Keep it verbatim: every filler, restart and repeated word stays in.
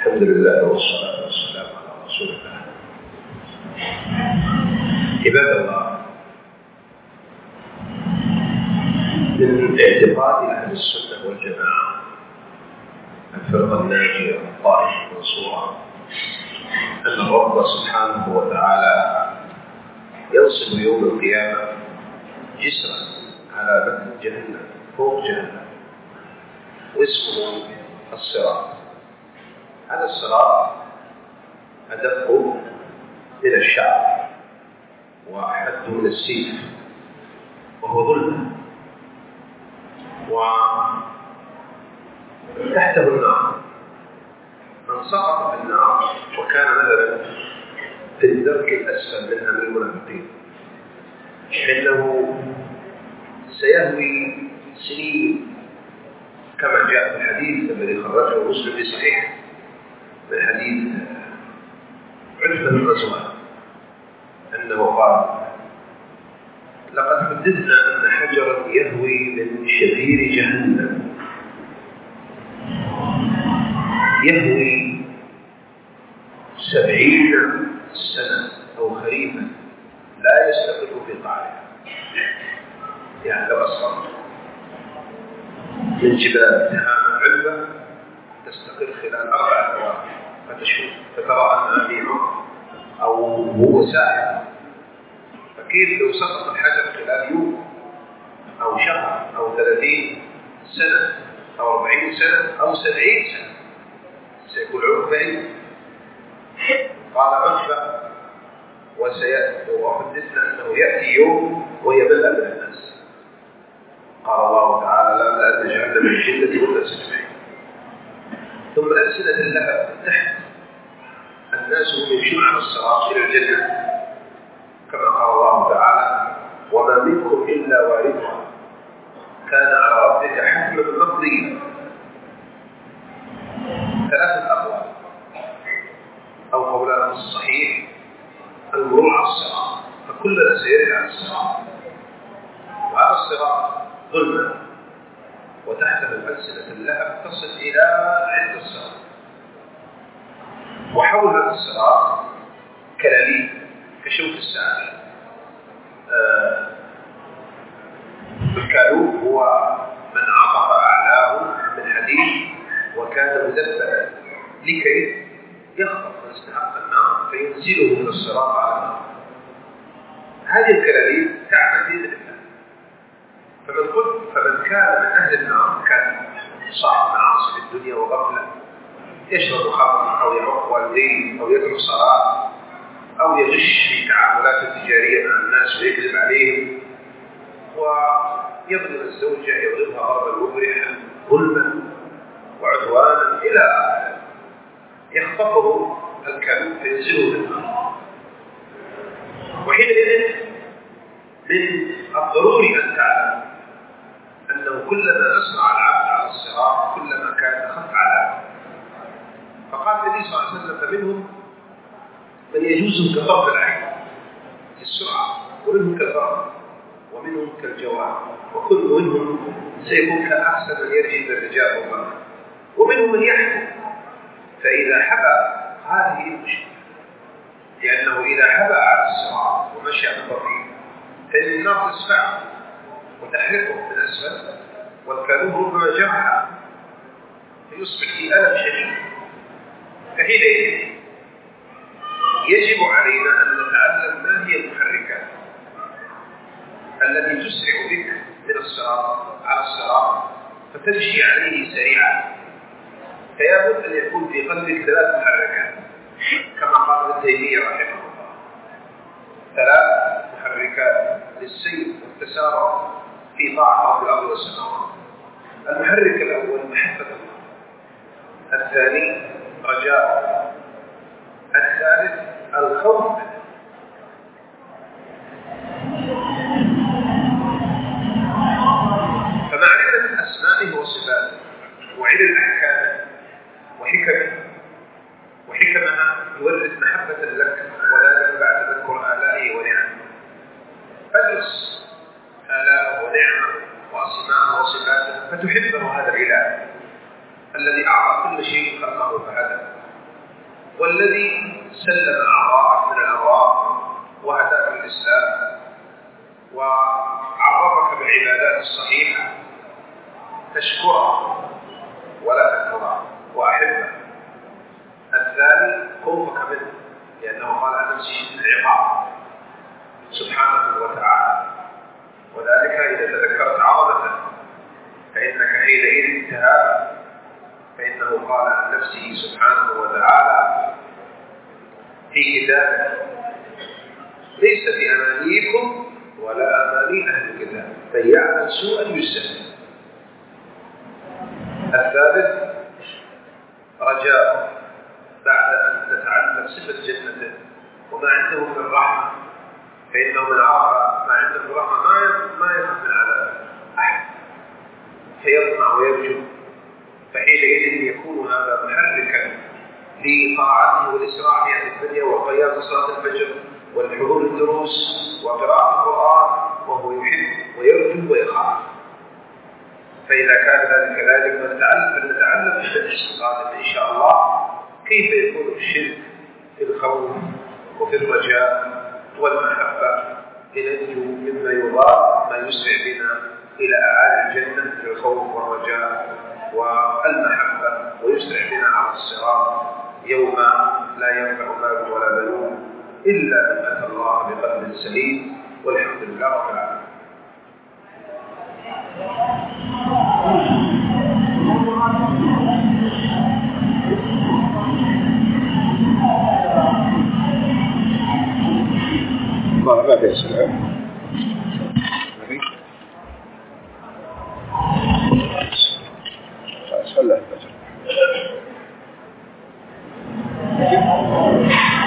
الحمد لله والصلاة والسلام على رسول الله. عباد الله، من اعتقاد أهل السنة والجماعة الفرقة الناجية الطائفة المنصورة أن الرب سبحانه وتعالى ينصب يوم القيامة جسرا على متن جهنم فوق جهنم واسمه الصراط. هذا الصراط أدق من الشعر وأحد من السيف، وهو ظلمة، وتحته النار. من سقط في النار وكان مثلا في الدرك الأسفل منها من المنافقين إنه سيهوي سنين، كما جاء في الحديث الذي خرجه مسلم في صحيح من حديث عتبة بن غزوان أنه قال: لقد حدثنا أن حجرا يهوي من شرير جهنم يهوي سبعين سنة أو خريفا لا يستقر في قعرها. يعني لو أسقط من جبال تهامة علبة تستقر خلال أربعة أيام فتشوف فترى أنها في عمر أو هو سائل، فكيف لو سقط الحجر خلال يوم أو شهر أو ثلاثين سنة أو أربعين سنة أو سبعين سنة سيكون عمر بعيد. قال عتبة: وسيأتي وحدثنا أنه يأتي يوم ويبلى من الناس. قال الله تعالى: لا لأن جهنم من الجنة والناس أجمعين. ثم ألسنة اللهب تحت الناس هم يمشون على الصراط إلى الجنة، كما قال الله تعالى: وما منكم إلا واردها كان على ربك حتما مقضيا. ثلاثة أقوال، أو قولان الصحيح المرور على الصراط، فكلنا سيرد على الصراط، وهذا الصراط ظلمة وتحته ألسنة اللهب تصل إلى عند الصراط، وحول الصراط كلاليب كشوك الساعة. آه الكالوب هو من عطف أعلاه من حديد وكان مدببا لكي يخطف من استحق النار فينزله من الصراط على النار. هذه الكلاليب تعمل بإذن الله، فمن قلت فمن كان من أهل النار كان صاحب معاصي في الدنيا وغفلة، يشرب خمر أو يعق والديه أو يترك صلاة أو يغش في تعاملاته التجارية مع الناس ويكذب عليهم ويظلم الزوجة يضربها ضربا مبرحا ظلما وعدوانا إلى آخره، يخطفه الكلب فينزله في النار. وحينئذ من الضروري أن تعلم أنه كلما أسرع العبد على الصراط كلما كان أخف عذابه. فقال النبي صلى الله عليه وسلم: فمنهم من يجوز كطرف العين في السرعة، ومنهم كالبرق، ومنهم كالجواب، وكل منهم سيكون كأحسن من يرجي بالرجال والله، ومنهم من يحكم فإذا حبى هذه المشكلة، لأنه إذا حبى على الصراط ومشى بطريق فإن النار تسفعه وتحرقه من أسفل، والكالوب ربما جرحه فيصبح في ألم شديد. فحينئذ يجب علينا أن نتعلم ما هي المحركات التي تسرع بك من الصراط على الصراط فتمشي عليه سريعا. فيا بد أن يكون في قلبك ثلاث محركات، كما قال ابن تيمية رحمه الله: ثلاث محركات للسير والتسارع في طاعة رب الأرض والسماوات. المحرك الأول محبة الله، الثاني رجاء، الثالث الخوف منه. فمعرفة أسمائه وصفاته وعلم أحكامه وحكمه وحكمها يورث محبة لك، وذلك بعد تذكر آلائه ونعمه. فادرس آلاءه ونعمه وأسماءه وصفاته فتحبه هذا الإله الذي أعطى كل شيء خلقه فهدى، والذي سلم أعضاءك من الأمراض وهداك الإسلام وعرفك بالعبادات الصحيحة تشكره ولا تكفره وأحبه. الثاني خوفك منه، لأنه قال عن نفسه العقاب سبحانه وتعالى، وذلك إذا تذكرت عظمته فإنك حينئذ تهاب، فإنه قال عن نفسه سبحانه وتعالى في كتابه: ليس بأمانيكم ولا أماني أهل الكتاب من يعمل سوءا يجزى. الثالث رجاء بعد أن تتعلم صفة جنته وما عنده من رحمة، فإنه من عرف ما عنده من رحمة ما يخاف من عذاب أحد فيطمع ويرجو، فحينئذ يكون هذا محركا لطاعته والإسراع في الدنيا وقيام صلاة الفجر والحضور الدروس وقراءة القرآن، وهو يحب ويرجو ويخاف. فإذا كان ذلك ذلك فلنتعلم في الدرس القادم إن شاء الله كيف يكون الشرك في الخوف وفي الرجاء والمحبة لننجو مما يضاد ما يسرع بنا إلى أعالي الجنة في الخوف والرجاء والمحبة، ويسرع بنا على الصراط يوم لا ينفع مال ولا بنون إلا من أتى الله بقلب سليم. والحمد لله رب العالمين. ما في أسئلة. صلى الله عليه وسلم.